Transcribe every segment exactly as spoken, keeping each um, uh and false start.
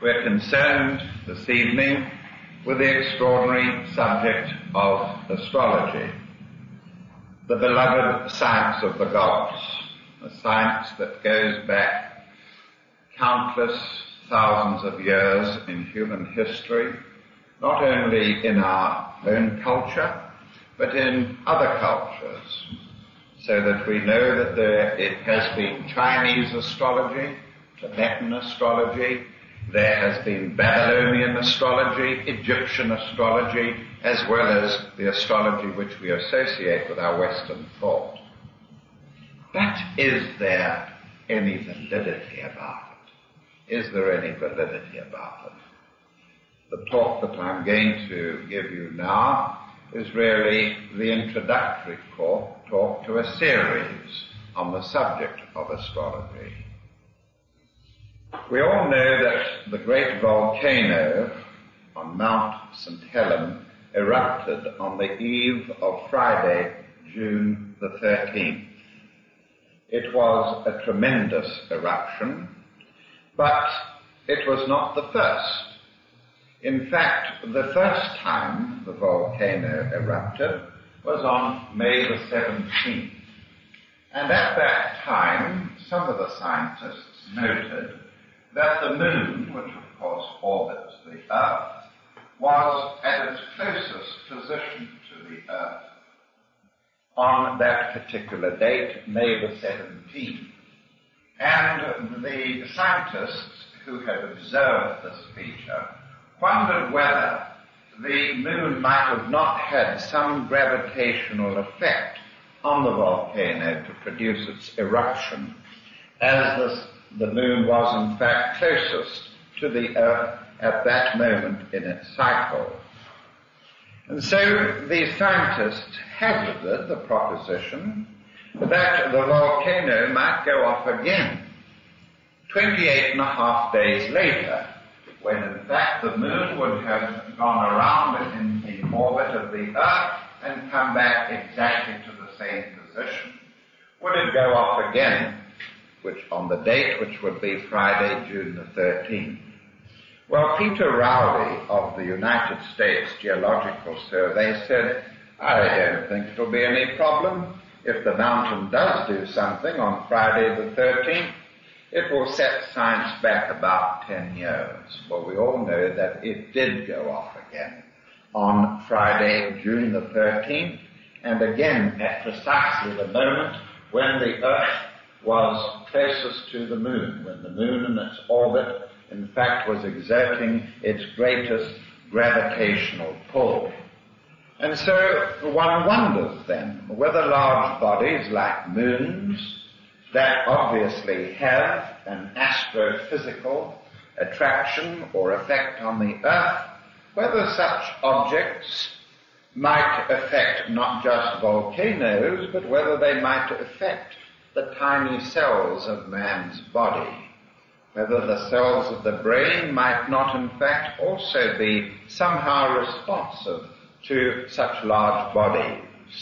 We're concerned this evening with the extraordinary subject of astrology, the beloved science of the gods, a science that goes back countless thousands of years in human history, not only in our own culture, but in other cultures, so that we know that there it has been Chinese astrology, Tibetan astrology, there has been Babylonian astrology, Egyptian astrology, as well as the astrology which we associate with our Western thought. But is there any validity about it? Is there any validity about it? The talk that I'm going to give you now is really the introductory talk, talk to a series on the subject of astrology. We all know that the great volcano on Mount Saint Helens erupted on the eve of Friday, June the thirteenth. It was a tremendous eruption, but it was not the first. In fact, the first time the volcano erupted was on May the seventeenth. And at that time, some of the scientists noted that the moon, which of course orbits the Earth, was at its closest position to the Earth on that particular date, May the seventeenth. And the scientists who had observed this feature wondered whether the moon might have not had some gravitational effect on the volcano to produce its eruption, as this the moon was in fact closest to the Earth at that moment in its cycle. And so these scientists hazarded the proposition that the volcano might go off again twenty-eight and a half days later, when in fact the moon would have gone around in the orbit of the Earth and come back exactly to the same position. Would it go off again, which on the date which would be Friday, June the thirteenth? Well, Peter Rowley of the United States Geological Survey said, I don't think it'll be any problem. If the mountain does do something on Friday the thirteenth, it will set science back about ten years. Well, we all know that it did go off again on Friday, June the thirteenth, and again at precisely the moment when the Earth was closest to the moon, when the moon in its orbit, in fact, was exerting its greatest gravitational pull. And so one wonders then whether large bodies like moons that obviously have an astrophysical attraction or effect on the Earth, whether such objects might affect not just volcanoes, but whether they might affect the tiny cells of man's body, whether the cells of the brain might not in fact also be somehow responsive to such large bodies.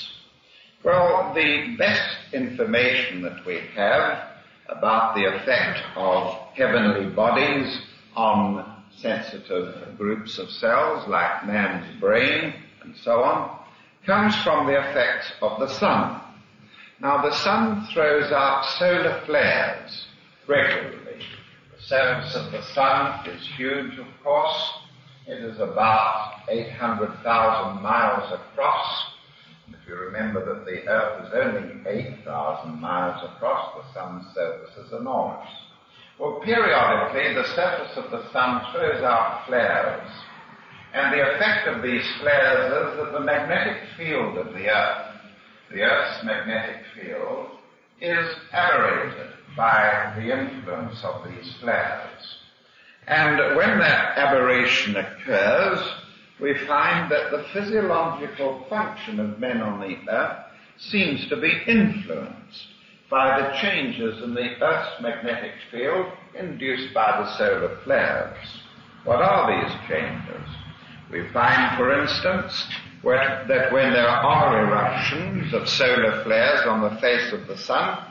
Well, the best information that we have about the effect of heavenly bodies on sensitive groups of cells like man's brain and so on comes from the effects of the sun. Now, the sun throws out solar flares regularly. The surface of the sun is huge, of course. It is about eight hundred thousand miles across. And if you remember that the Earth is only eight thousand miles across, the sun's surface is enormous. Well, periodically, the surface of the sun throws out flares. And the effect of these flares is that the magnetic field of the Earth, the Earth's magnetic field, is aberrated by the influence of these flares. And when that aberration occurs, we find that the physiological function of men on the Earth seems to be influenced by the changes in the Earth's magnetic field induced by the solar flares. What are these changes? We find, for instance, that when there are eruptions of solar flares on the face of the sun,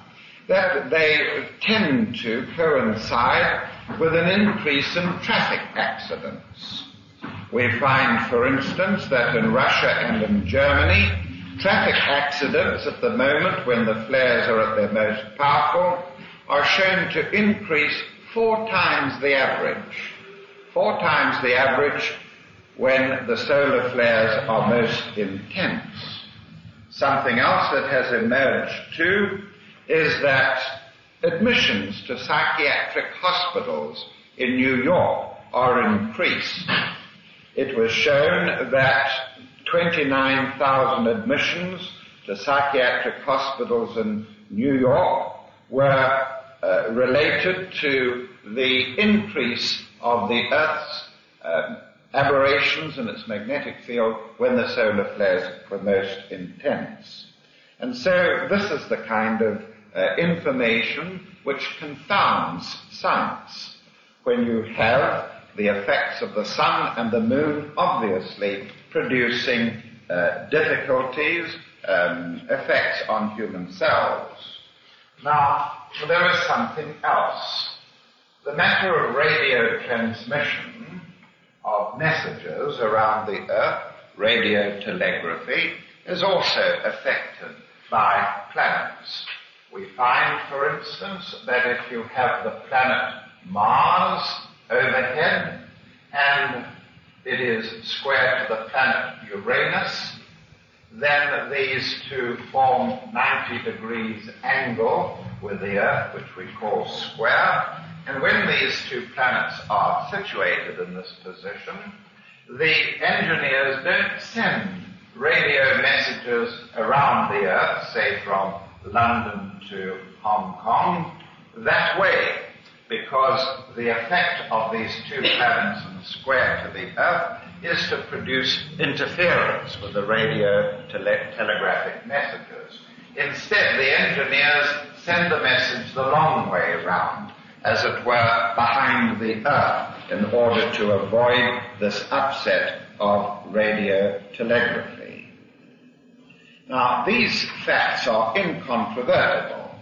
that they tend to coincide with an increase in traffic accidents. We find, for instance, that in Russia and in Germany, traffic accidents at the moment when the flares are at their most powerful are shown to increase four times the average. Four times the average when the solar flares are most intense. Something else that has emerged too is that admissions to psychiatric hospitals in New York are increased. It was shown that twenty-nine thousand admissions to psychiatric hospitals in New York were uh, related to the increase of the Earth's um, aberrations in its magnetic field when the solar flares were most intense. And so this is the kind of uh, information which confounds science. When you have the effects of the sun and the moon obviously producing uh, difficulties, um, effects on human cells. Now, there is something else. The matter of radio transmission of messages around the Earth, radio telegraphy, is also affected by planets. We find, for instance, that if you have the planet Mars overhead and it is square to the planet Uranus, then these two form ninety degrees angle with the Earth, which we call square. And when these two planets are situated in this position, the engineers don't send radio messages around the Earth, say from London to Hong Kong, that way, because the effect of these two planets in the square to the Earth is to produce interference with the radio tele- telegraphic messages. Instead, the engineers send the message the long way around, as it were, behind the Earth, in order to avoid this upset of radio telegraphy. Now, these facts are incontrovertible.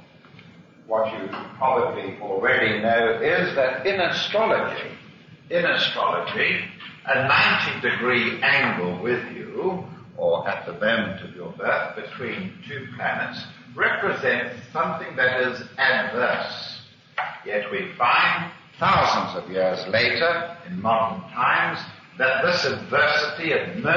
What you probably already know is that in astrology, in astrology, a ninety degree angle with you, or at the moment of your birth, between two planets, represents something that is adverse. Yet we find, thousands of years later, in modern times, that this adversity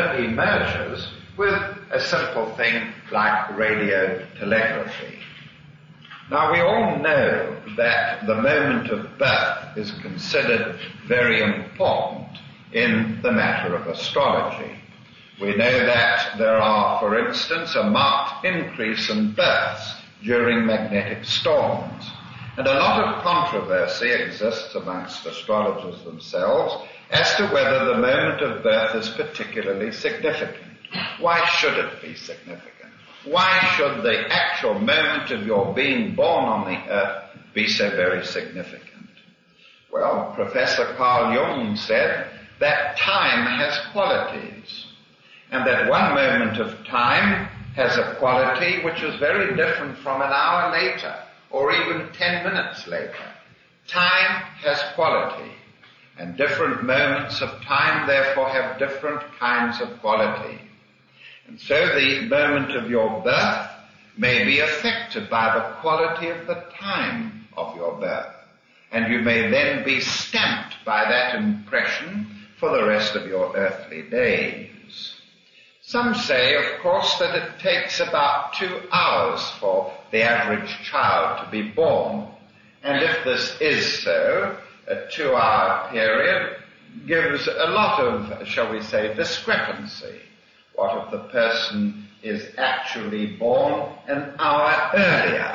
emerges with a simple thing like radio telegraphy. Now, we all know that the moment of birth is considered very important in the matter of astrology. We know that there are, for instance, a marked increase in births during magnetic storms. And a lot of controversy exists amongst astrologers themselves as to whether the moment of birth is particularly significant. Why should it be significant? Why should the actual moment of your being born on the earth be so very significant? Well, Professor Carl Jung said that time has qualities, and that one moment of time has a quality which is very different from an hour later, or even ten minutes later. Time has quality, and different moments of time therefore have different kinds of quality. And so the moment of your birth may be affected by the quality of the time of your birth, and you may then be stamped by that impression for the rest of your earthly days. Some say, of course, that it takes about two hours for the average child to be born. And if this is so, a two-hour period gives a lot of, shall we say, discrepancy. What if the person is actually born an hour earlier?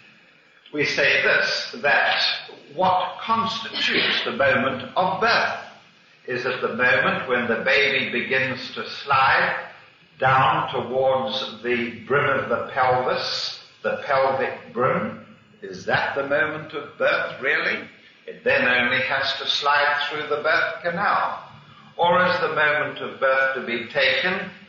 We say this, that what constitutes the moment of birth is at the moment when the baby begins to slide down towards the brim of the pelvis, the pelvic brim. Is that the moment of birth, really? It then only has to slide through the birth canal. Or is the moment of birth to be taken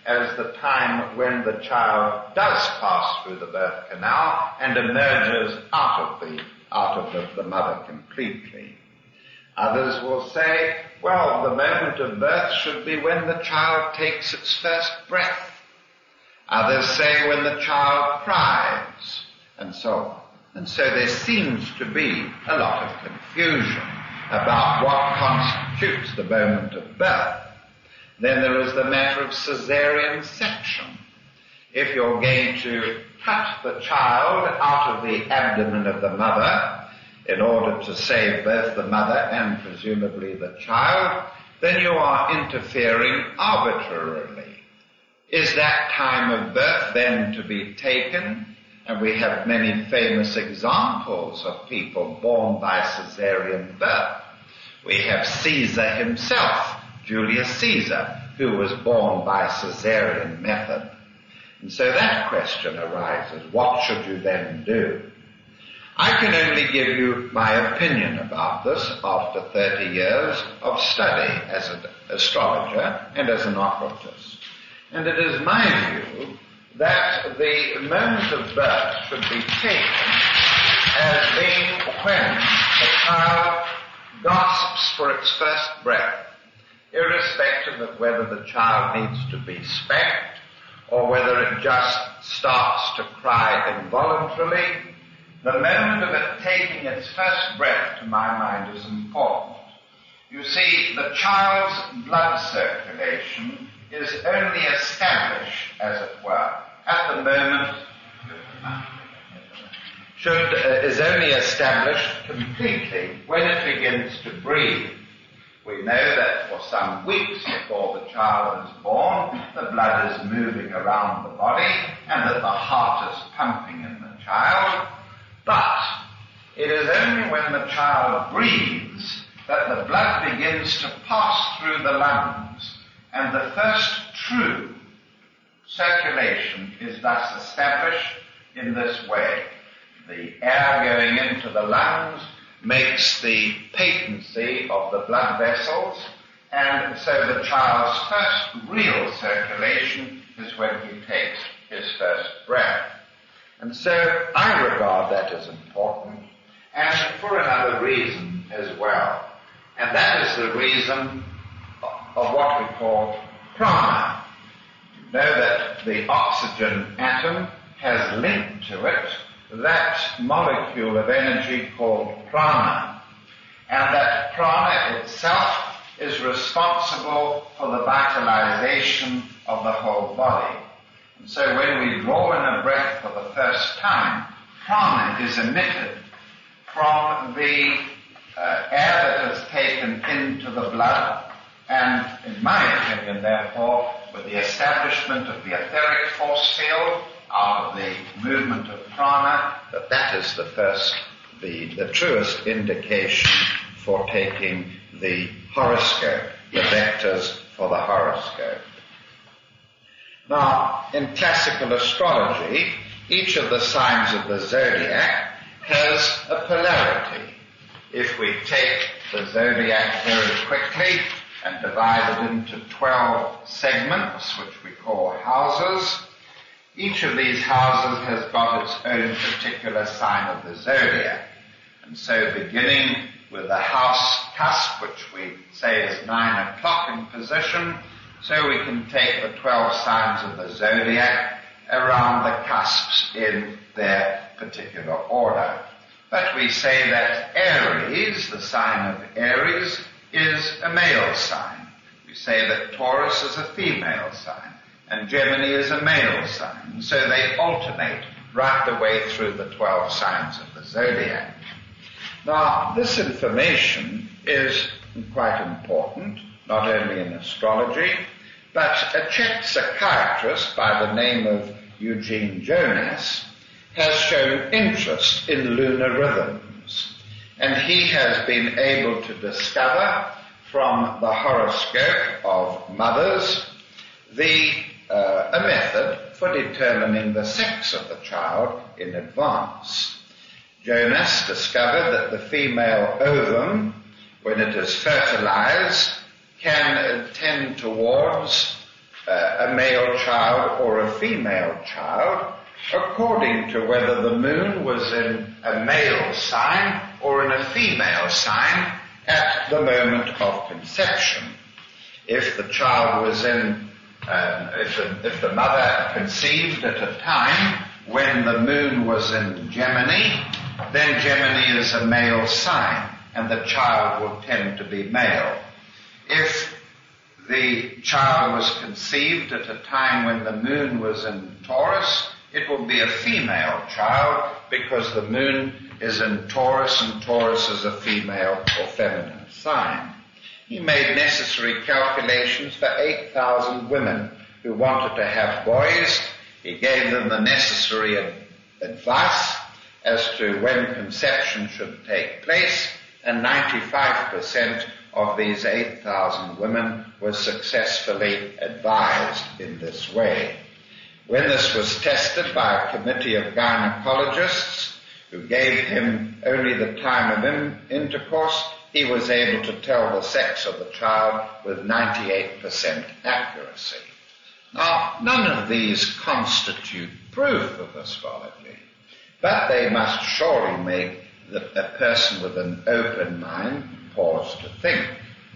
as the time when the child does pass through the birth canal and emerges out of the, out of the, the mother completely. Others will say, well, the moment of birth should be when the child takes its first breath. Others say when the child cries, and so on. And so there seems to be a lot of confusion about what constitutes the moment of birth. Then there is the matter of caesarean section. If you're going to cut the child out of the abdomen of the mother in order to save both the mother and presumably the child, then you are interfering arbitrarily. Is that time of birth then to be taken? And we have many famous examples of people born by caesarean birth. We have Caesar himself, Julius Caesar, who was born by caesarean method. And so that question arises, what should you then do? I can only give you my opinion about this after thirty years of study as an astrologer and as an occultist. And it is my view that the moment of birth should be taken as being when the child gasps for its first breath, irrespective of whether the child needs to be spanked or whether it just starts to cry involuntarily. The moment of it taking its first breath, to my mind, is important. You see, the child's blood circulation is only established, as it were, at the moment, should, uh, is only established completely when it begins to breathe. We know that for some weeks before the child is born, the blood is moving around the body and that the heart is pumping in the child. But it is only when the child breathes that the blood begins to pass through the lungs, and the first true circulation is thus established in this way. The air going into the lungs makes the patency of the blood vessels, and so the child's first real circulation is when he takes his first breath. And so I regard that as important, and for another reason as well. And that is the reason of what we call prana. You know that the oxygen atom has linked to it that molecule of energy called prana. And that prana itself is responsible for the vitalization of the whole body. And so when we draw in a breath for the first time, prana is emitted from the uh, air that is taken into the blood, and in my opinion, therefore, with the establishment of the etheric force field out of the movement of prana, that that is the first, the, the truest indication for taking the horoscope, the vectors for the horoscope. Now, in classical astrology, each of the signs of the zodiac has a polarity. If we take the zodiac very quickly and divide it into twelve segments, which we call houses, each of these houses has got its own particular sign of the zodiac. And so beginning with the house cusp, which we say is nine o'clock in position, so we can take the twelve signs of the zodiac around the cusps in their particular order. But we say that Aries, the sign of Aries, is a male sign. We say that Taurus is a female sign, and Gemini is a male sign. So they alternate right the way through the twelve signs of the zodiac. Now, this information is quite important, not only in astrology, but a Czech psychiatrist by the name of Eugene Jonas has shown interest in lunar rhythms. And he has been able to discover from the horoscope of mothers the uh, a method for determining the sex of the child in advance. Jonas discovered that the female ovum, when it is fertilized, can tend towards uh, a male child or a female child according to whether the moon was in a male sign or in a female sign at the moment of conception. If the child was in, uh, if, the, if the mother conceived at a time when the moon was in Gemini, then Gemini is a male sign, and the child will tend to be male. If the child was conceived at a time when the moon was in Taurus, it will be a female child because the moon is in Taurus, and Taurus is a female or feminine sign. He made necessary calculations for eight thousand women who wanted to have boys. He gave them the necessary ad- advice as to when conception should take place, and ninety-five percent of these eight thousand women were successfully advised in this way. When this was tested by a committee of gynecologists who gave him only the time of in- intercourse, he was able to tell the sex of the child with ninety-eight percent accuracy. Now, none of these constitute proof of astrology, but they must surely make the, a person with an open mind pause to think.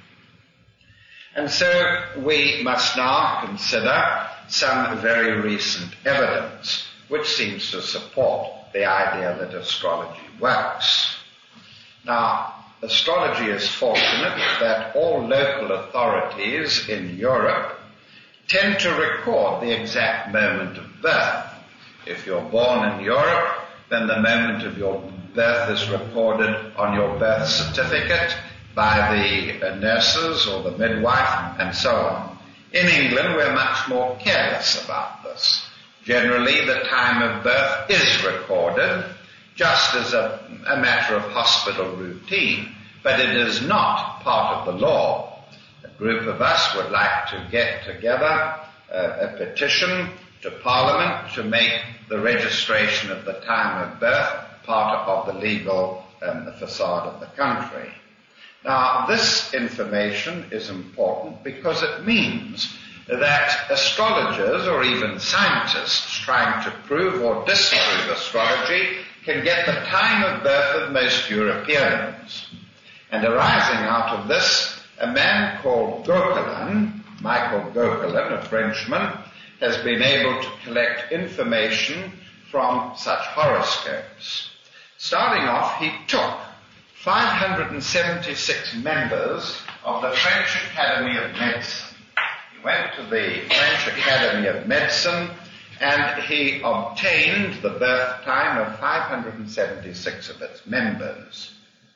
And so we must now consider some very recent evidence which seems to support the idea that astrology works. Now, astrology is fortunate that all local authorities in Europe tend to record the exact moment of birth. If you're born in Europe, then the moment of your birth is recorded on your birth certificate by the nurses or the midwife and so on. In England, we're much more careless about this. Generally, the time of birth is recorded just as a, a matter of hospital routine, but it is not part of the law. A group of us would like to get together uh, a petition to Parliament to make the registration of the time of birth part of the legal um, facade of the country. Now, this information is important because it means that astrologers or even scientists trying to prove or disprove astrology can get the time of birth of most Europeans. And arising out of this, a man called Gauquelin, Michael Gauquelin, a Frenchman, has been able to collect information from such horoscopes. Starting off, he took five hundred seventy-six members of the French Academy of Medicine. He went to the French Academy of Medicine and he obtained the birth time of five hundred seventy-six of its members.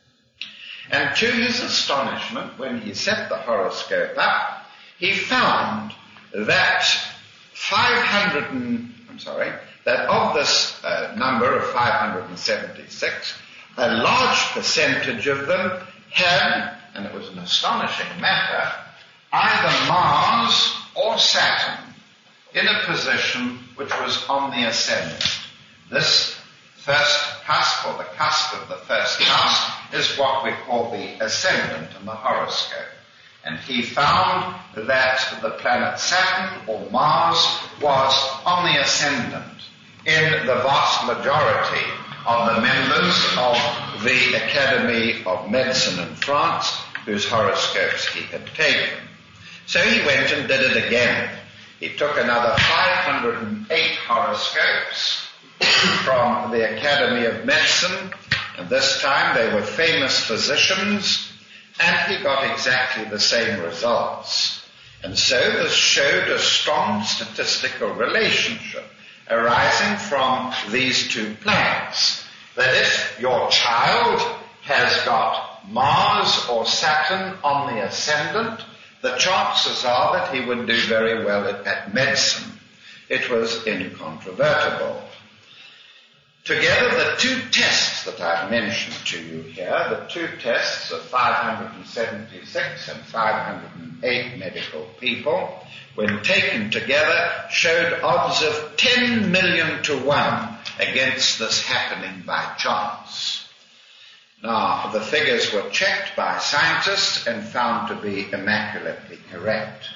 And to his astonishment, when he set the horoscope up, he found that five hundred, I'm sorry, that of this uh, number of five hundred seventy-six, a large percentage of them had, and it was an astonishing matter, either Mars or Saturn in a position which was on the ascendant. This first cusp, or the cusp of the first cusp, is what we call the ascendant in the horoscope. And he found that the planet Saturn or Mars was on the ascendant in the vast majority of the members of the Academy of Medicine in France whose horoscopes he had taken. So he went and did it again. He took another five hundred eight horoscopes from the Academy of Medicine, and this time they were famous physicians, and he got exactly the same results. And so this showed a strong statistical relationship arising from these two planets, that if your child has got Mars or Saturn on the ascendant, the chances are that he would do very well at, at medicine. It was incontrovertible. Together, the two tests that I've mentioned to you here, the two tests of five hundred seventy-six and five hundred eight medical people, when taken together, showed odds of ten million to one against this happening by chance. Now, the figures were checked by scientists and found to be immaculately correct.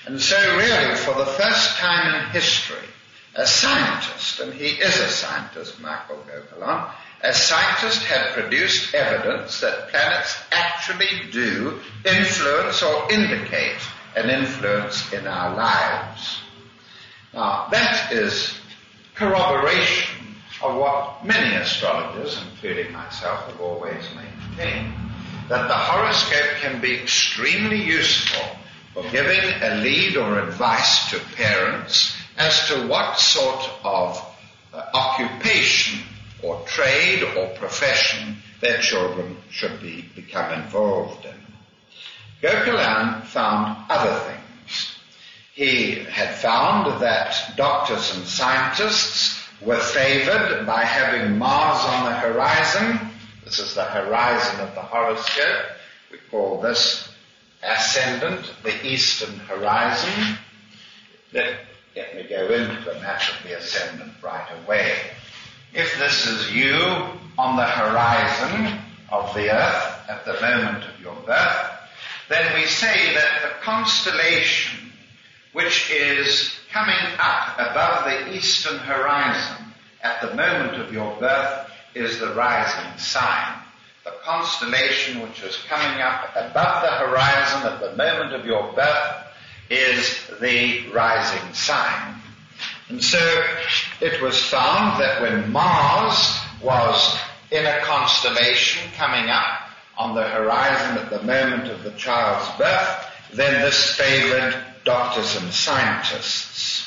And so really, for the first time in history, a scientist, and he is a scientist, Michael Gauquelin, a scientist had produced evidence that planets actually do influence or indicate an influence in our lives. Now, that is corroboration of what many astrologers, including myself, have always maintained, that the horoscope can be extremely useful for giving a lead or advice to parents as to what sort of uh, occupation or trade or profession their children should be, become involved in. Gauquelin found other things. He had found that doctors and scientists were favored by having Mars on the horizon. This is the horizon of the horoscope. We call this ascendant, the eastern horizon. Let, let me go into the map of the ascendant right away. If this is you on the horizon of the earth at the moment of your birth, then we say that the constellation which is coming up above the eastern horizon at the moment of your birth is the rising sign. The constellation which is coming up above the horizon at the moment of your birth is the rising sign. And so it was found that when Mars was in a constellation coming up on the horizon at the moment of the child's birth, then this favored doctors and scientists.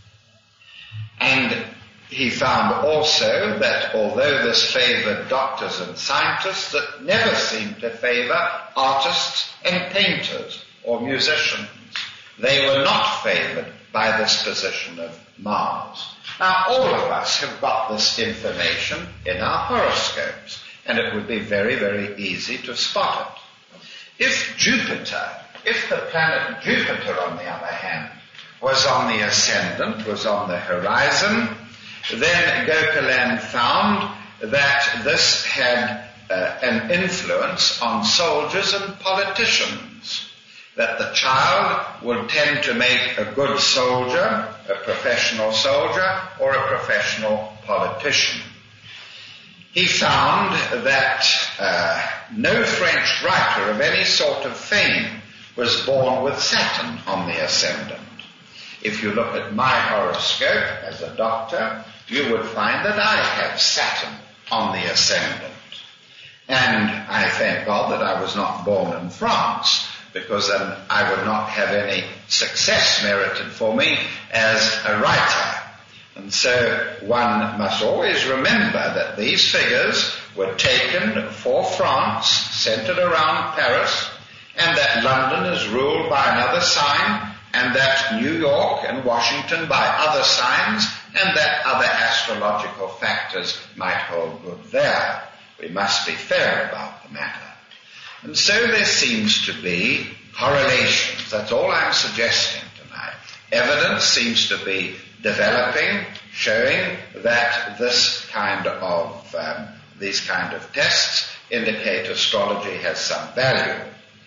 And he found also that although this favored doctors and scientists, it never seemed to favor artists and painters or musicians. They were not favored by this position of Mars. Now, all of us have got this information in our horoscopes, and it would be very, very easy to spot it. If Jupiter, if the planet Jupiter, on the other hand, was on the ascendant, was on the horizon, then Gauquelin found that this had uh, an influence on soldiers and politicians, that the child would tend to make a good soldier, a professional soldier, or a professional politician. He found that uh, no French writer of any sort of fame was born with Saturn on the ascendant. If you look at my horoscope as a doctor, you would find that I have Saturn on the ascendant. And I thank God that I was not born in France, because then I would not have any success merited for me as a writer. And so one must always remember that these figures were taken for France, centered around Paris, and that London is ruled by another sign, and that New York and Washington by other signs, and that other astrological factors might hold good there. We must be fair about the matter. And so there seems to be correlations. That's all I'm suggesting tonight. Evidence seems to be developing, showing that this kind of, um, these kind of tests indicate astrology has some value.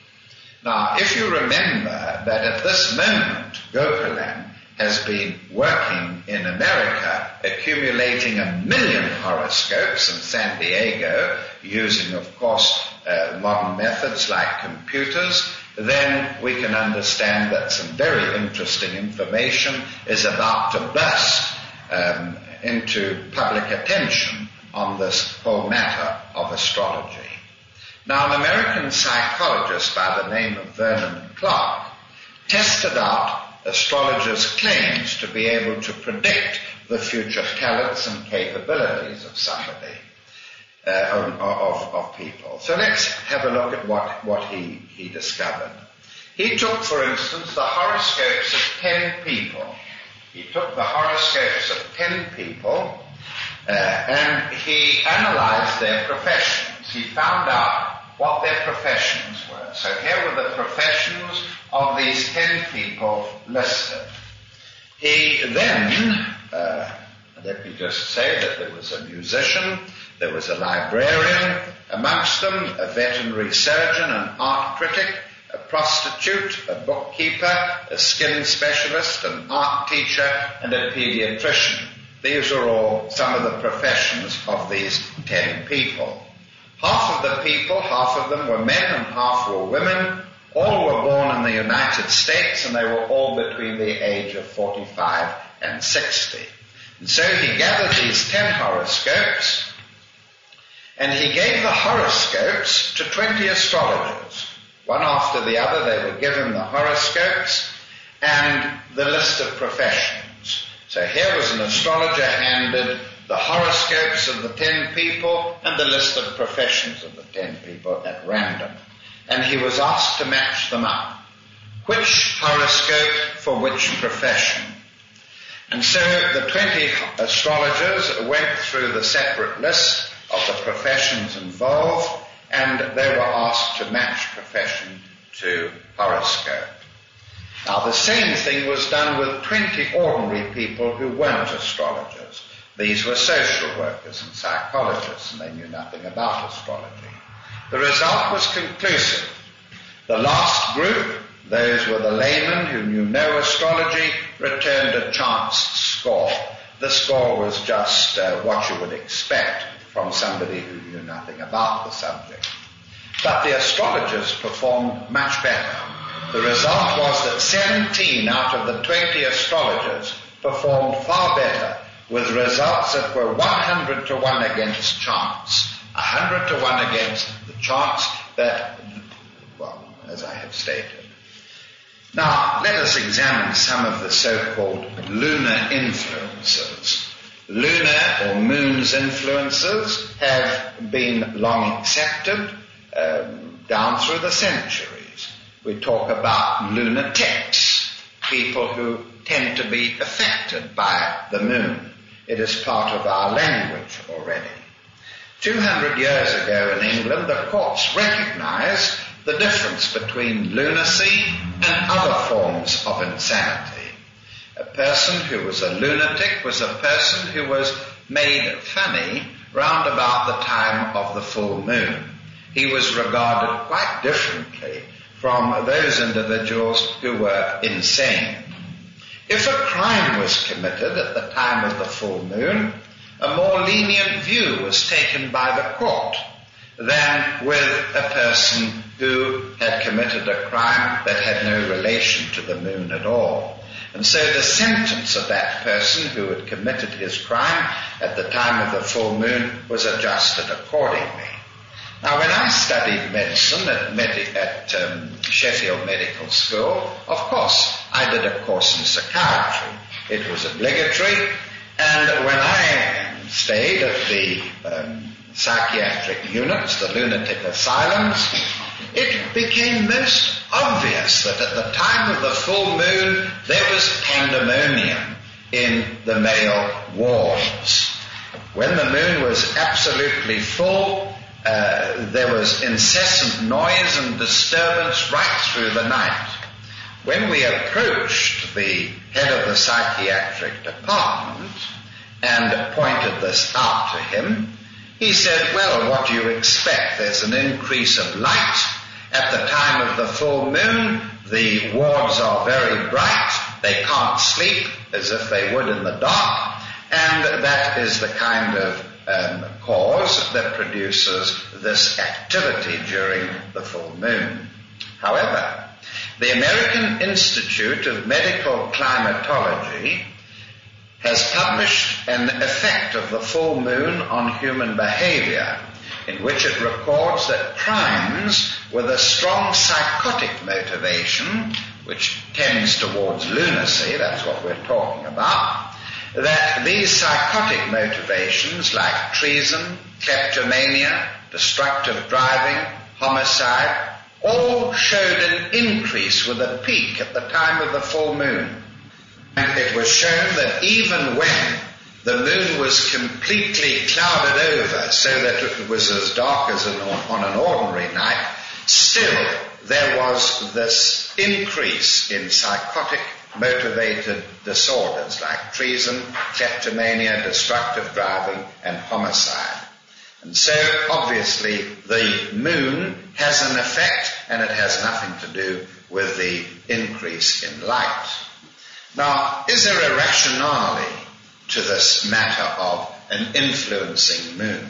Now, if you remember that at this moment, Gauquelin has been working in America, accumulating a million horoscopes in San Diego, using, of course, uh, modern methods like computers, then we can understand that some very interesting information is about to burst um, into public attention on this whole matter of astrology. Now, an American psychologist by the name of Vernon Clark tested out astrologers' claims to be able to predict the future talents and capabilities of somebody, uh, of, of, of people. So let's have a look at what, what he, he discovered. He took, for instance, the horoscopes of ten people. He took the horoscopes of ten people uh, and he analyzed their professions. He found out what their professions were. So here were the professions of these ten people listed. He then, uh, let me just say that there was a musician, there was a librarian, amongst them a veterinary surgeon, an art critic, a prostitute, a bookkeeper, a skin specialist, an art teacher, and a pediatrician. These are all some of the professions of these ten people. Half of the people, half of them were men and half were women. All were born in the United States, and they were all between the age of forty-five and sixty. And so he gathered these ten horoscopes, and he gave the horoscopes to twenty astrologers. One after the other, they were given the horoscopes and the list of professions. So here was an astrologer handed the horoscopes of the ten people and the list of professions of the ten people at random. And he was asked to match them up. Which horoscope for which profession? And so the twenty astrologers went through the separate list of the professions involved, and they were asked to match profession to horoscope. Now the same thing was done with twenty ordinary people who weren't astrologers. These were social workers and psychologists, and they knew nothing about astrology. The result was conclusive. The last group, those were the laymen who knew no astrology, returned a chance score. The score was just uh, what you would expect from somebody who knew nothing about the subject. But the astrologers performed much better. The result was that seventeen out of the twenty astrologers performed far better, with results that were one hundred to one against chance. one hundred to one against the chance that, well, as I have stated. Now, let us examine some of the so-called lunar influences. Lunar or moon's influences have been long accepted um, down through the centuries. We talk about lunatics, people who tend to be affected by the moon. It is part of our language already. Two hundred years ago in England, the courts recognized the difference between lunacy and other forms of insanity. A person who was a lunatic was a person who was made funny round about the time of the full moon. He was regarded quite differently from those individuals who were insane. If a crime was committed at the time of the full moon, a more lenient view was taken by the court than with a person who had committed a crime that had no relation to the moon at all. And so the sentence of that person who had committed his crime at the time of the full moon was adjusted accordingly. Now, when I studied medicine at, Medi- at um, Sheffield Medical School, of course, I did a course in psychiatry. It was obligatory, and when I stayed at the um, psychiatric units, the lunatic asylums, it became most obvious that at the time of the full moon there was pandemonium in the male wards. When the moon was absolutely full, uh, there was incessant noise and disturbance right through the night. When we approached the head of the psychiatric department and pointed this out to him, he said, well, what do you expect? There's an increase of light. At the time of the full moon, the wards are very bright. They can't sleep as if they would in the dark. And that is the kind of um, cause that produces this activity during the full moon. However, the American Institute of Medical Climatology has published an effect of the full moon on human behavior, in which it records that crimes with a strong psychotic motivation, which tends towards lunacy, that's what we're talking about, that these psychotic motivations like treason, kleptomania, destructive driving, homicide, all showed an increase with a peak at the time of the full moon. And it was shown that even when the moon was completely clouded over so that it was as dark as an, on an ordinary night, still there was this increase in psychotic motivated disorders like treason, kleptomania, destructive driving, and homicide. And so obviously the moon has an effect and it has nothing to do with the increase in light. Now, is there a rationale to this matter of an influencing moon?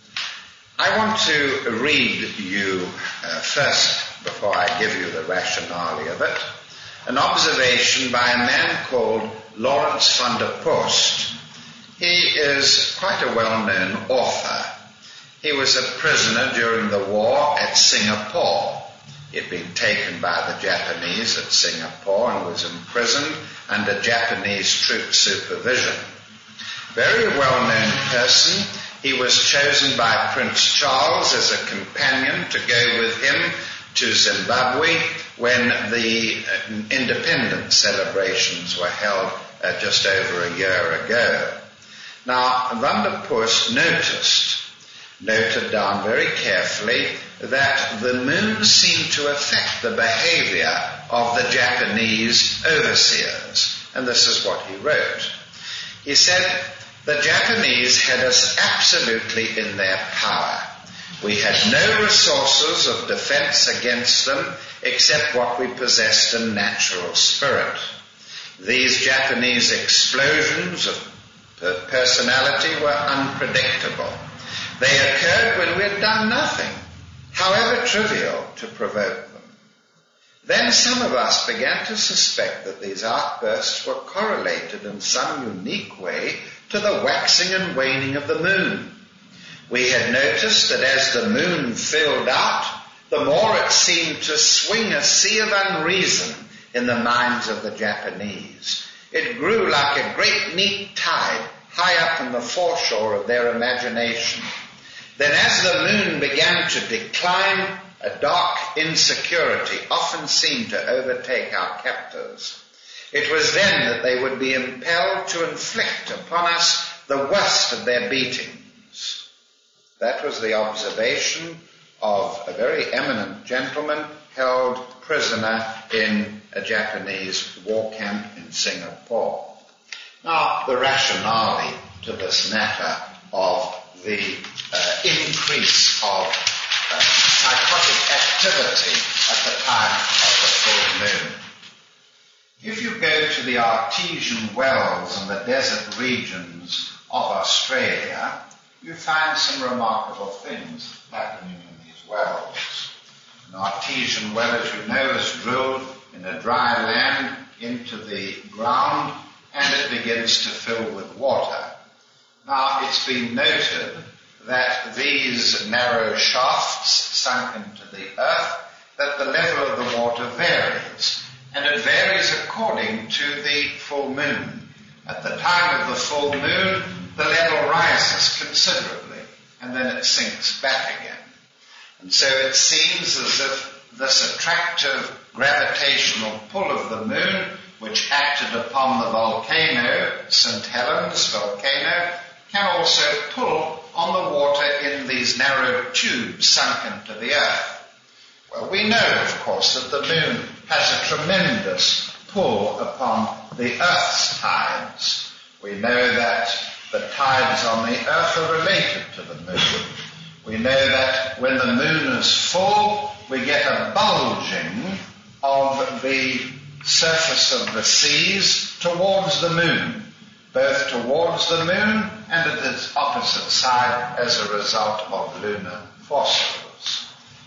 I want to read you uh, first, before I give you the rationale of it, an observation by a man called Lawrence van der Post. He is quite a well-known author. He was a prisoner during the war at Singapore. He had been taken by the Japanese at Singapore and was imprisoned under Japanese troop supervision. Very well-known person. He was chosen by Prince Charles as a companion to go with him to Zimbabwe when the independence celebrations were held uh, just over a year ago. Now, Van der Post noticed, noted down very carefully, that the moon seemed to affect the behavior of the Japanese overseers. And this is what he wrote. He said, "The Japanese had us absolutely in their power. We had no resources of defense against them except what we possessed in natural spirit. These Japanese explosions of personality were unpredictable. They occurred when we had done nothing, however trivial, to provoke them. Then some of us began to suspect that these outbursts were correlated in some unique way to the waxing and waning of the moon. We had noticed that as the moon filled out, the more it seemed to swing a sea of unreason in the minds of the Japanese. It grew like a great neat tide high up in the foreshore of their imagination. Then as the moon began to decline, a dark insecurity often seemed to overtake our captors. It was then that they would be impelled to inflict upon us the worst of their beatings." That was the observation of a very eminent gentleman held prisoner in a Japanese war camp in Singapore. Now, the rationale to this matter of the uh, increase of uh, psychotic activity at the time of the full moon. If you go to the artesian wells in the desert regions of Australia, you find some remarkable things happening in these wells. An artesian well, as you know, is drilled in a dry land into the ground, and it begins to fill with water. Now, it's been noted that these narrow shafts sunk into the earth, that the level of the water varies, and it varies according to the full moon. At the time of the full moon, the level rises considerably, and then it sinks back again. And so it seems as if this attractive gravitational pull of the moon, which acted upon the volcano, Saint Helens volcano, can also pull on the water in these narrow tubes sunk into the earth. Well, we know, of course, that the moon has a tremendous pull upon the earth's tides. We know that the tides on the earth are related to the moon. We know that when the moon is full, we get a bulging of the surface of the seas towards the moon, both towards the moon and at its opposite side as a result of lunar forces.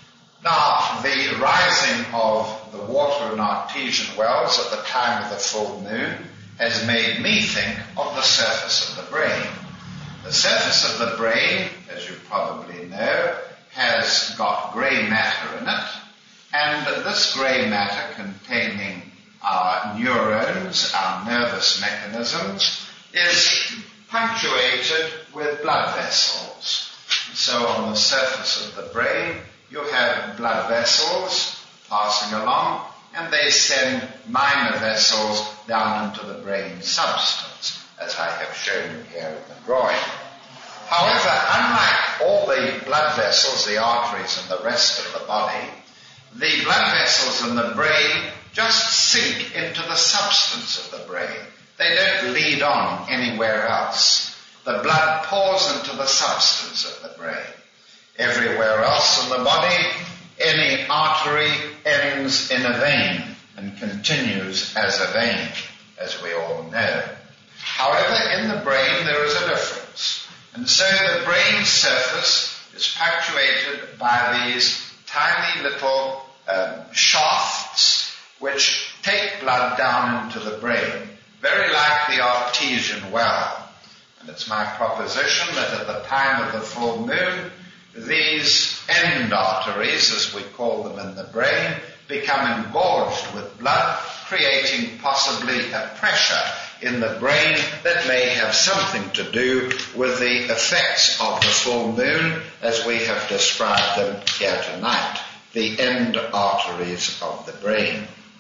Now, the rising of the water in artesian wells at the time of the full moon has made me think of the surface of the brain. The surface of the brain, as you probably know, has got grey matter in it, and this grey matter containing our neurons, our nervous mechanisms, is punctuated with blood vessels. So on the surface of the brain, you have blood vessels passing along, and they send minor vessels down into the brain substance, as I have shown you here in the drawing. However, unlike all the blood vessels, the arteries, and the rest of the body, the blood vessels in the brain just sink into the substance of the brain. They don't lead on anywhere else. The blood pours into the substance of the brain. Everywhere else in the body, Any artery ends in a vein and continues as a vein, as we all know. However, in the brain there is a difference. And so the brain surface is punctuated by these tiny little um, shafts which take blood down into the brain, very like the artesian well. And it's my proposition that at the time of the full moon, these end arteries, as we call them in the brain, become engorged with blood, creating possibly a pressure in the brain that may have something to do with the effects of the full moon as we have described them here tonight, the end arteries of the brain.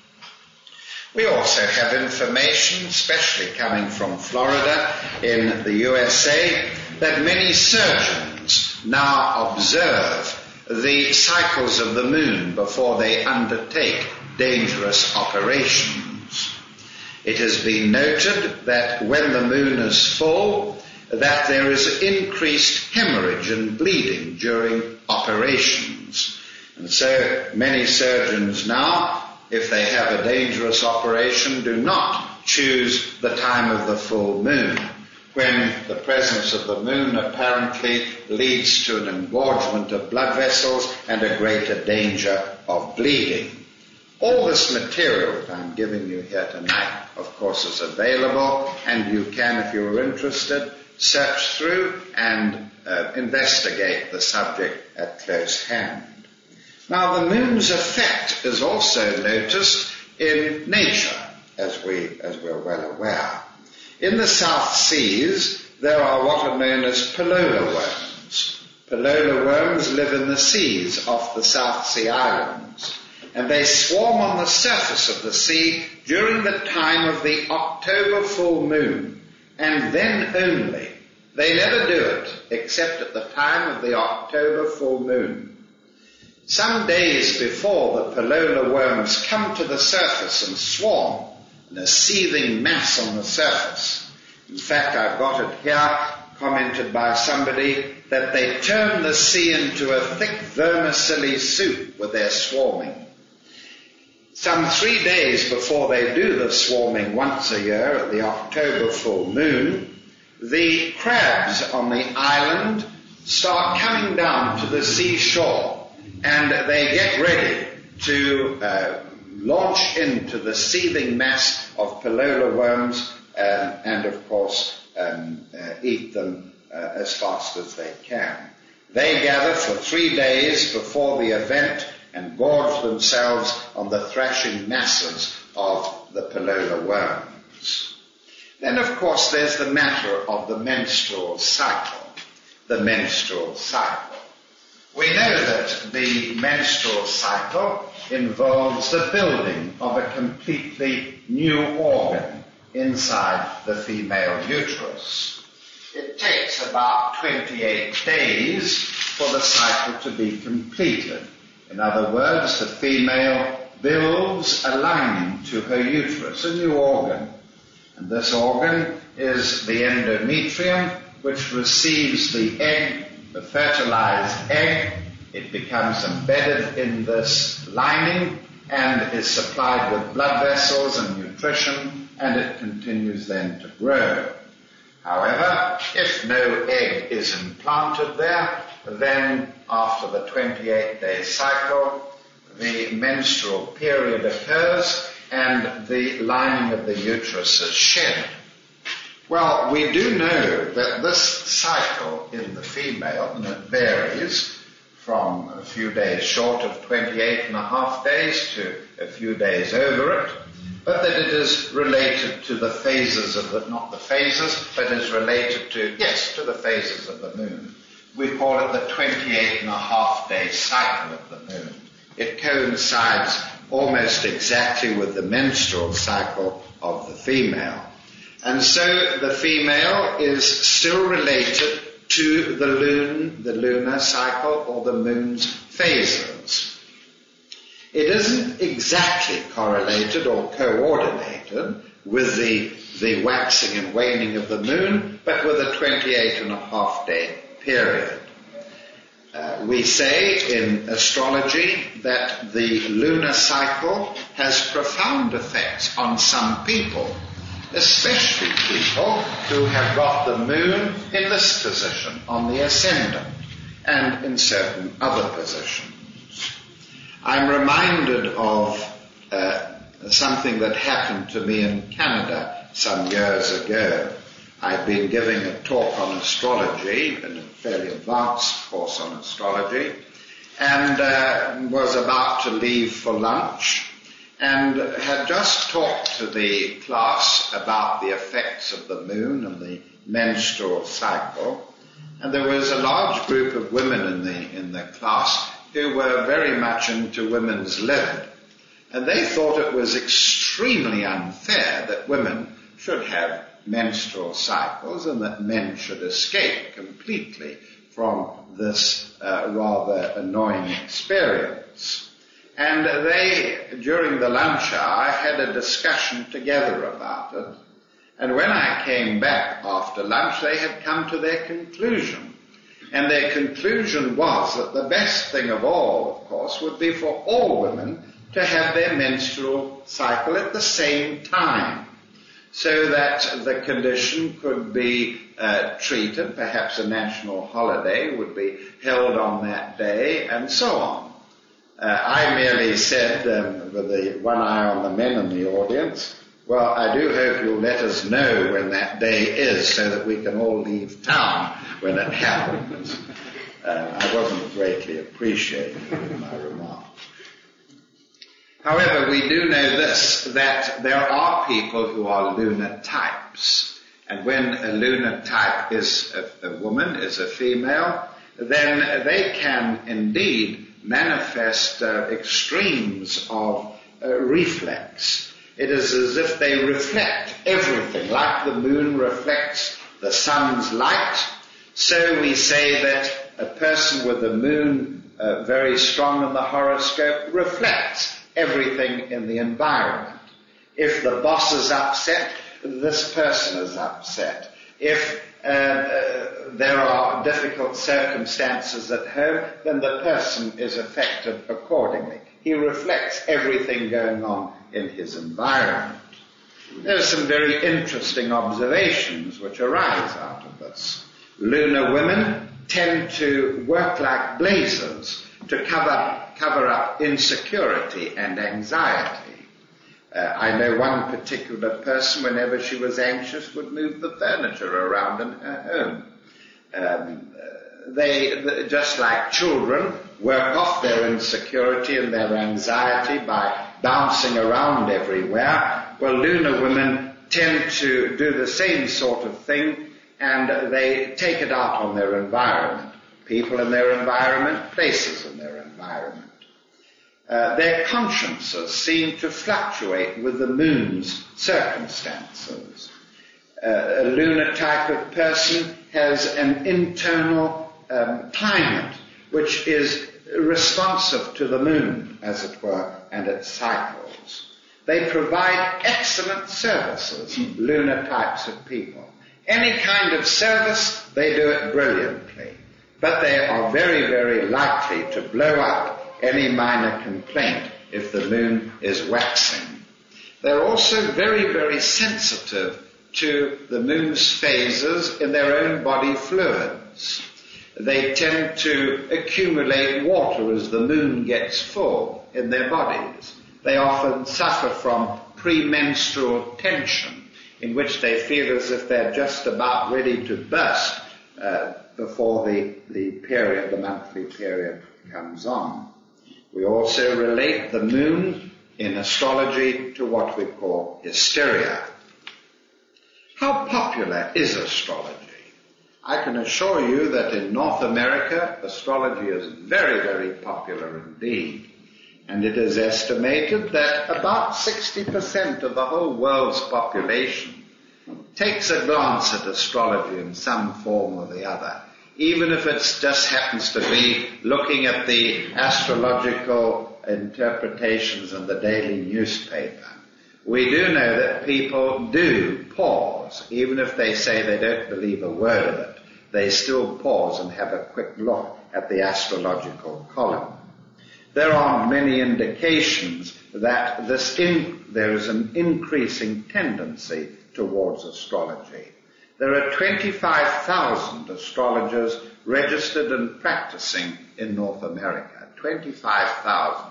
We also have information, especially coming from Florida in the U S A, that many surgeons now observe the cycles of the moon before they undertake dangerous operations. It has been noted that when the moon is full, that there is increased hemorrhage and bleeding during operations. And so many surgeons now, if they have a dangerous operation, do not choose the time of the full moon, when the presence of the moon apparently leads to an engorgement of blood vessels and a greater danger of bleeding. All this material that I'm giving you here tonight, of course, is available, and you can, if you're interested, search through and uh, investigate the subject at close hand. Now, the moon's effect is also noticed in nature, as, we, as we're well aware. In the South Seas, there are what are known as palola worms. Palola worms live in the seas off the South Sea Islands, and they swarm on the surface of the sea during the time of the October full moon, and then only. They never do it except at the time of the October full moon. Some days before the palola worms come to the surface and swarm in a seething mass on the surface. In fact, I've got it here, commented by somebody, that they turn the sea into a thick vermicelli soup with their swarming. Some three days before they do the swarming once a year at the October full moon, the crabs on the island start coming down to the seashore, and they get ready to uh, launch into the seething mass of palola worms um, and, of course, um, uh, eat them uh, as fast as they can. They gather for three days before the event and gorge themselves on the thrashing masses of the palola worms. Then, of course, there's the matter of the menstrual cycle. The menstrual cycle. We know that the menstrual cycle involves the building of a completely new organ inside the female uterus. It takes about twenty-eight days for the cycle to be completed. In other words, the female builds a lining to her uterus, a new organ. And this organ is the endometrium, which receives the egg, the fertilized egg. It becomes embedded in this lining and is supplied with blood vessels and nutrition, and it continues then to grow. However, if no egg is implanted there, then after the twenty-eight day cycle, the menstrual period occurs and the lining of the uterus is shed. Well, we do know that this cycle in the female, and it varies from a few days short of twenty-eight and a half days to a few days over it, but that it is related to the phases of the, not the phases, but is related to, yes, to the phases of the moon. We call it the twenty-eight and a half day cycle of the moon. It coincides almost exactly with the menstrual cycle of the female. And so the female is still related to the lun, the lunar cycle or the moon's phases. It isn't exactly correlated or coordinated with the, the waxing and waning of the moon, but with a twenty-eight and a half day period. Uh, Uh, we say in astrology that the lunar cycle has profound effects on some people, especially people who have got the moon in this position on the ascendant and in certain other positions. I'm reminded of uh, something that happened to me in Canada some years ago. I'd been giving a talk on astrology, in a fairly advanced course on astrology, and uh, was about to leave for lunch, and had just talked to the class about the effects of the moon and the menstrual cycle, and there was a large group of women in the in the class who were very much into women's lib, and they thought it was extremely unfair that women should have menstrual cycles and that men should escape completely from this uh, rather annoying experience. And they, during the lunch hour, had a discussion together about it. And when I came back after lunch, they had come to their conclusion. And their conclusion was that the best thing of all, of course, would be for all women to have their menstrual cycle at the same time, so that the condition could be uh, treated, perhaps a national holiday would be held on that day, and so on. Uh, I merely said, um, with the one eye on the men in the audience, well, I do hope you'll let us know when that day is so that we can all leave town when it happens. Uh, I wasn't greatly appreciated in my remark. However, we do know this, that there are people who are lunar types. And when a lunar type is a, a woman, is a female, then they can indeed manifest uh, extremes of uh, reflex. It is as if they reflect everything, like the moon reflects the sun's light. So we say that a person with the moon uh, very strong in the horoscope reflects everything in the environment. If the boss is upset, this person is upset. If uh, uh, there are difficult circumstances at home, then the person is affected accordingly. He reflects everything going on in his environment. There are some very interesting observations which arise out of this. Lunar women tend to work like blazers to cover cover up insecurity and anxiety. Uh, I know one particular person, whenever she was anxious, would move the furniture around in her home. Um, uh, they, th- just like children, work off their insecurity and their anxiety by bouncing around everywhere. Well, lunar women tend to do the same sort of thing, and they take it out on their environment. People in their environment, places in their environment. Uh, their consciences seem to fluctuate with the moon's circumstances. Uh, a lunar type of person has an internal um, climate which is responsive to the moon, as it were, and its cycles. They provide excellent services, lunar types of people. Any kind of service, they do it brilliantly. But they are very, very likely to blow up any minor complaint if the moon is waxing. They're also very, very sensitive to the moon's phases in their own body fluids. They tend to accumulate water as the moon gets full in their bodies. They often suffer from premenstrual tension, in which they feel as if they're just about ready to burst uh, before the, the period, the monthly period, comes on. We also relate the moon in astrology to what we call hysteria. How popular is astrology? I can assure you that in North America, astrology is very, very popular indeed. And it is estimated that about sixty percent of the whole world's population takes a glance at astrology in some form or the other, even if it just happens to be looking at the astrological interpretations in the daily newspaper. We do know that people do pause, even if they say they don't believe a word of it. They still pause and have a quick look at the astrological column. There are many indications that this in, there is an increasing tendency towards astrology. There are twenty-five thousand astrologers registered and practicing in North America. twenty-five thousand.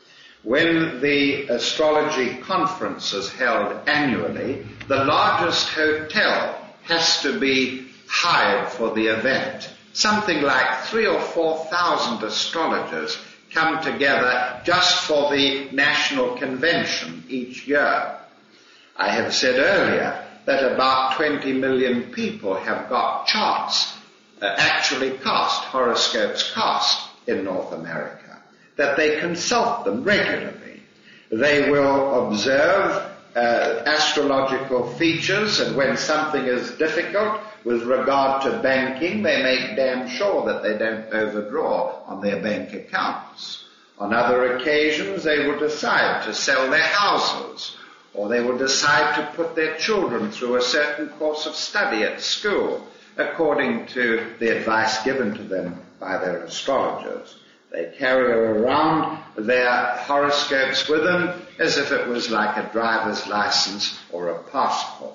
When the astrology conference is held annually, the largest hotel has to be hired for the event. Something like three or four thousand astrologers come together just for the national convention each year. I have said earlier that about twenty million people have got charts uh, actually cast, horoscopes cast in North America, that they consult them regularly. They will observe uh, astrological features, and when something is difficult with regard to banking, they make damn sure that they don't overdraw on their bank accounts. On other occasions, they will decide to sell their houses, or they will decide to put their children through a certain course of study at school, according to the advice given to them by their astrologers. They carry around their horoscopes with them as if it was like a driver's license or a passport.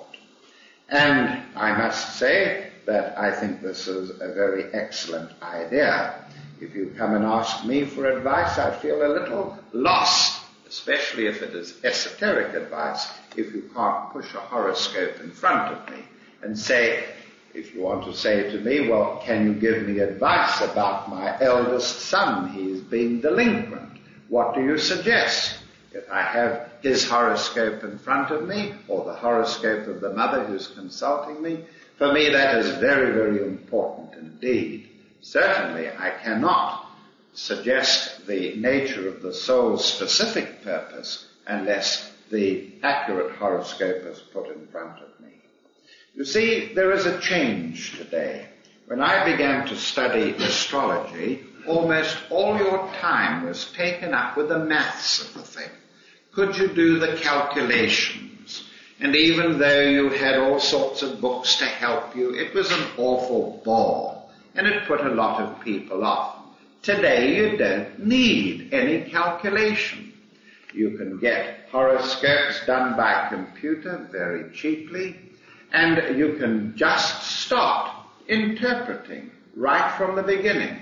And I must say that I think this is a very excellent idea. If you come and ask me for advice, I feel a little lost, especially if it is esoteric advice, if you can't push a horoscope in front of me and say, if you want to say to me, well, can you give me advice about my eldest son? He is being delinquent. What do you suggest? If I have his horoscope in front of me, or the horoscope of the mother who's consulting me, for me that is very, very important indeed. Certainly I cannot suggest the nature of the soul's specific purpose unless the accurate horoscope is put in front of me. You see, there is a change today. When I began to study astrology, almost all your time was taken up with the maths of the thing. Could you do the calculations? And even though you had all sorts of books to help you, it was an awful bore, and it put a lot of people off. Today you don't need any calculation. You can get horoscopes done by computer very cheaply, and you can just start interpreting right from the beginning.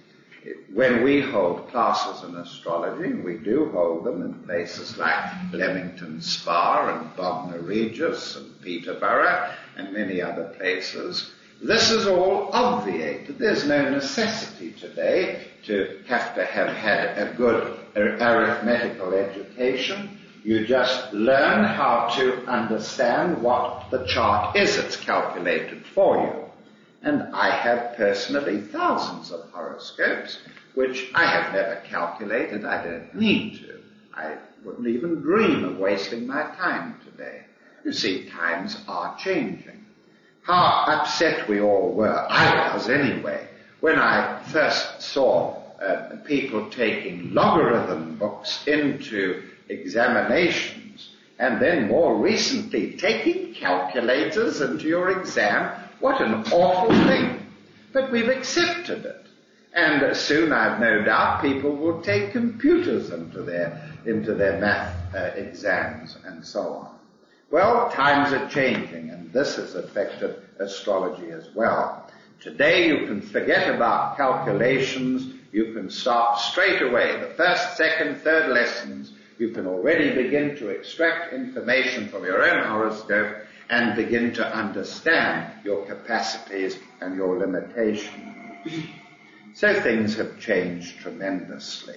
When we hold classes in astrology, and we do hold them in places like Leamington Spa and Bognor Regis and Peterborough and many other places, this is all obviated. There's no necessity today to have to have had a good arithmetical education. You just learn how to understand what the chart is it's calculated for you. And I have personally thousands of horoscopes, which I have never calculated. I don't need to. I wouldn't even dream of wasting my time today. You see, times are changing. How upset we all were, I was anyway, when I first saw uh, people taking logarithm books into examinations, and then more recently taking calculators into your exam. What an awful thing. But we've accepted it. And soon, I've no doubt, people will take computers into their, into their math uh, exams and so on. Well, times are changing, and this has affected astrology as well. Today, you can forget about calculations. You can start straight away. The first, second, third lessons, you can already begin to extract information from your own horoscope and begin to understand your capacities and your limitations. So things have changed tremendously.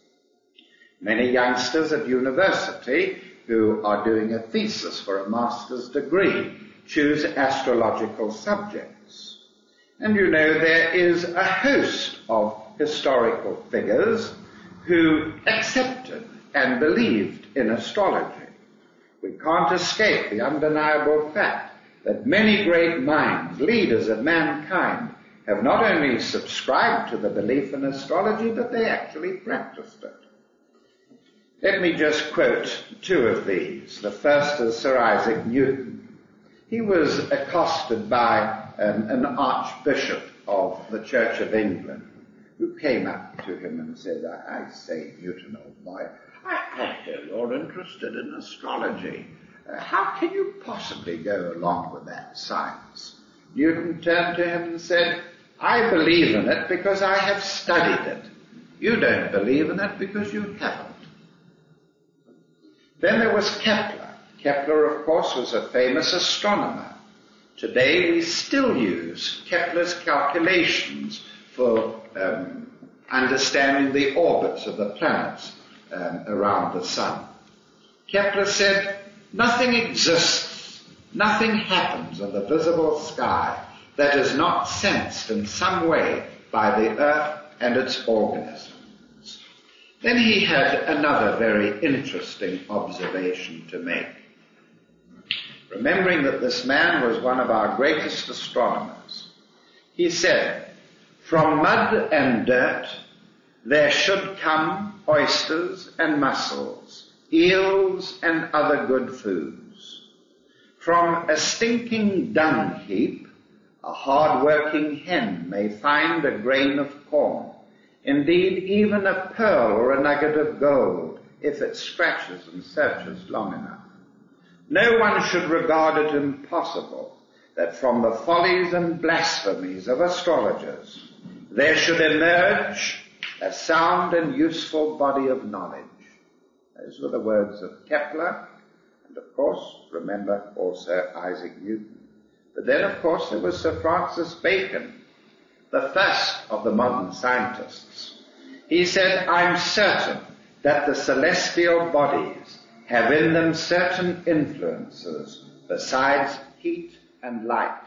Many youngsters at university who are doing a thesis for a master's degree choose astrological subjects. And you know, there is a host of historical figures who accepted and believed in astrology. We can't escape the undeniable fact that many great minds, leaders of mankind, have not only subscribed to the belief in astrology, but they actually practiced it. Let me just quote two of these. The first is Sir Isaac Newton. He was accosted by um, an archbishop of the Church of England, who came up to him and said, I, I say, Newton, old boy, I, I hear you're interested in astrology. Uh, how can you possibly go along with that science? Newton turned to him and said, I believe in it because I have studied it. You don't believe in it because you haven't. Then there was Kepler. Kepler, of course, was a famous astronomer. Today we still use Kepler's calculations for um, understanding the orbits of the planets um, around the sun. Kepler said, nothing exists, nothing happens in the visible sky that is not sensed in some way by the earth and its organisms. Then he had another very interesting observation to make. Remembering that this man was one of our greatest astronomers, he said, from mud and dirt there should come oysters and mussels, eels and other good foods. From a stinking dung heap, a hard-working hen may find a grain of corn, indeed even a pearl or a nugget of gold, if it scratches and searches long enough. No one should regard it impossible that from the follies and blasphemies of astrologers there should emerge a sound and useful body of knowledge. Those were the words of Kepler, and of course, remember also Isaac Newton. But then, of course, there was Sir Francis Bacon, the first of the modern scientists. He said, I'm certain that the celestial bodies have in them certain influences besides heat and light.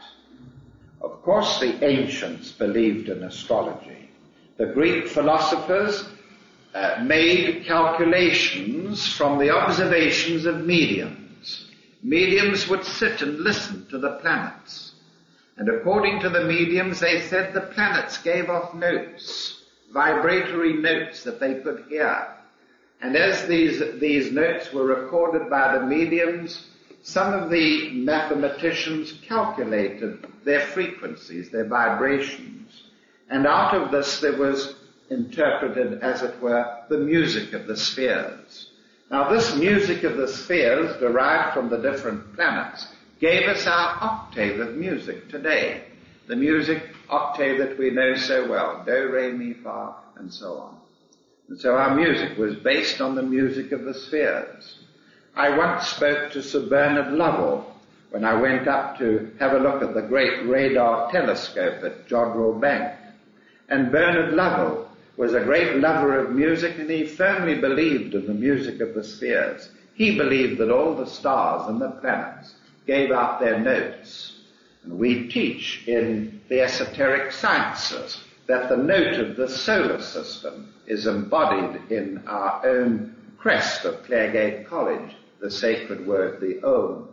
Of course, the ancients believed in astrology. The Greek philosophers uh, made calculations from the observations of mediums. Mediums would sit and listen to the planets. And according to the mediums, they said the planets gave off notes, vibratory notes that they could hear. And as these, these notes were recorded by the mediums, some of the mathematicians calculated their frequencies, their vibrations. And out of this there was interpreted, as it were, the music of the spheres. Now this music of the spheres, derived from the different planets, gave us our octave of music today. The music octave that we know so well, do, re, mi, fa, and so on. And so our music was based on the music of the spheres. I once spoke to Sir Bernard Lovell when I went up to have a look at the great radar telescope at Jodrell Bank. And Bernard Lovell was a great lover of music, and he firmly believed in the music of the spheres. He believed that all the stars and the planets gave out their notes. And we teach in the esoteric sciences that the note of the solar system is embodied in our own crest of Claregate College, the sacred word, the Om,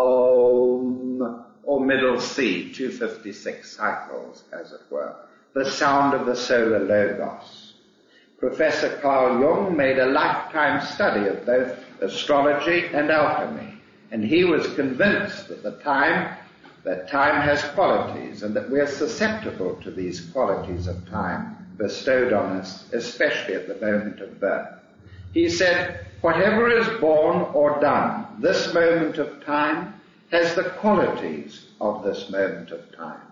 Om, or middle C, two hundred fifty-six cycles, as it were, the sound of the solar logos. Professor Carl Jung made a lifetime study of both astrology and alchemy, and he was convinced that the time that time has qualities and that we are susceptible to these qualities of time bestowed on us, especially at the moment of birth. He said, whatever is born or done, this moment of time has the qualities of this moment of time.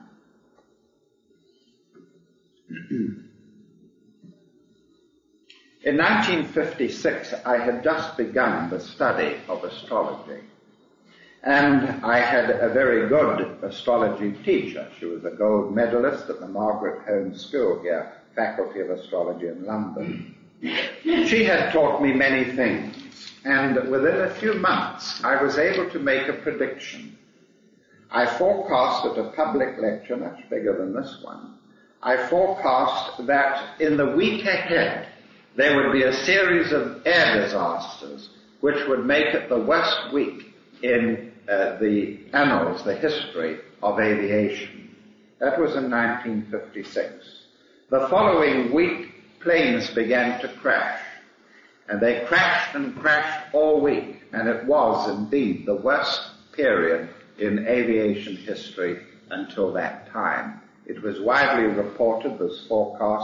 In nineteen fifty-six, I had just begun the study of astrology. And I had a very good astrology teacher. She was a gold medalist at the Margaret Holmes School here, Faculty of Astrology in London. She had taught me many things, and within a few months I was able to make a prediction. I forecast at a public lecture, much bigger than this one, I forecast that in the week ahead there would be a series of air disasters which would make it the worst week in uh, the annals, the history of aviation. That was in nineteen fifty-six. The following week, planes began to crash, and they crashed and crashed all week, and it was indeed the worst period in aviation history until that time. It was widely reported, this forecast,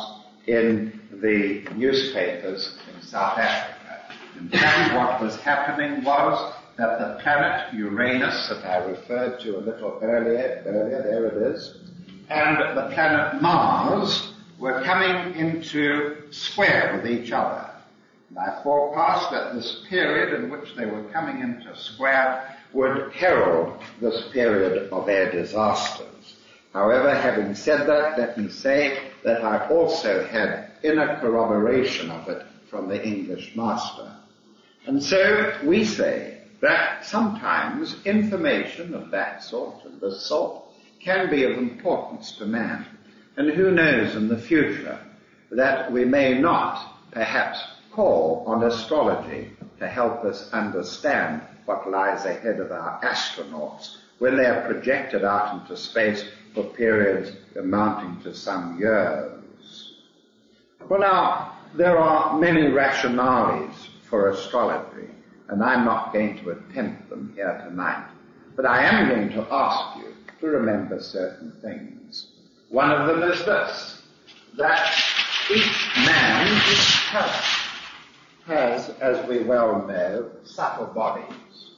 in the newspapers in South Africa. In fact, what was happening was that the planet Uranus, that I referred to a little earlier, earlier, there it is, and the planet Mars were coming into square with each other. And I forecast that this period in which they were coming into square would herald this period of their disasters. However, having said that, let me say that I also had inner corroboration of it from the English master. And so we say that sometimes information of that sort and this sort can be of importance to man. And who knows in the future that we may not perhaps call on astrology to help us understand what lies ahead of our astronauts when they are projected out into space for periods amounting to some years. Well, now, there are many rationales for astrology, and I'm not going to attempt them here tonight, but I am going to ask you to remember certain things. One of them is this, that each man, each person, has, as we well know, subtle bodies.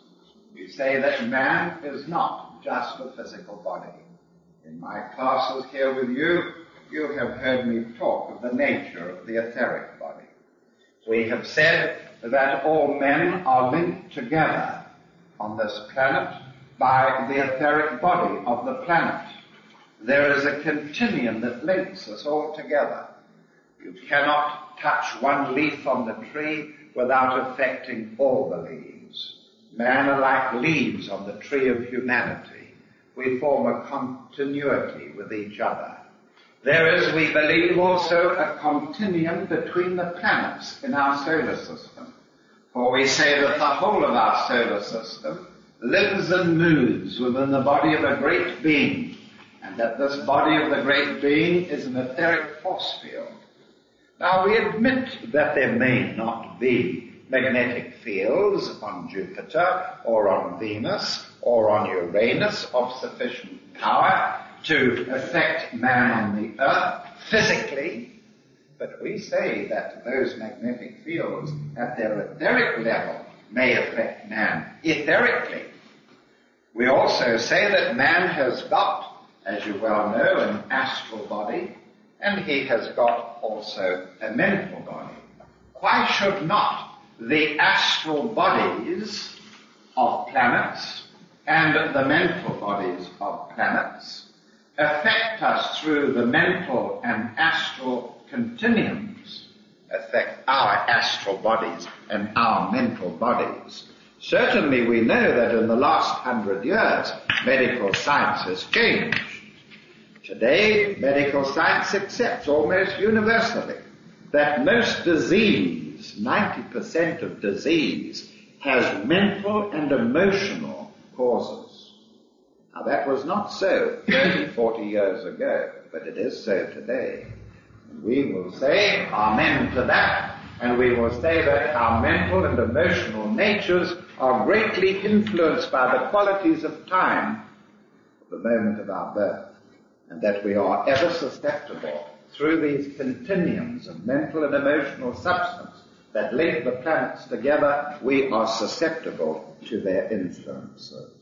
We say that man is not just a physical body. In my classes here with you, you have heard me talk of the nature of the etheric body. We have said that all men are linked together on this planet by the etheric body of the planet. There is a continuum that links us all together. You cannot touch one leaf on the tree without affecting all the leaves. Man are like leaves on the tree of humanity. We form a continuity with each other. There is, we believe, also a continuum between the planets in our solar system. For we say that the whole of our solar system lives and moves within the body of a great being, and that this body of the great being is an etheric force field. Now, we admit that there may not be magnetic fields on Jupiter or on Venus or on Uranus of sufficient power to affect man on the earth physically, but we say that those magnetic fields at their etheric level may affect man etherically. We also say that man has got, as you well know, an astral body, and he has got also a mental body. Why should not the astral bodies of planets and the mental bodies of planets affect us through the mental and astral continuums, affect our astral bodies and our mental bodies? Certainly we know that in the last hundred years medical science has changed. Today, medical science accepts almost universally that most disease, ninety percent of disease, has mental and emotional causes. Now that was not so thirty, forty years ago, but it is so today. And we will say amen to that, and we will say that our mental and emotional natures are greatly influenced by the qualities of time at the moment of our birth, and that we are ever susceptible through these continuums of mental and emotional substance that link the planets together. We are susceptible to their influences.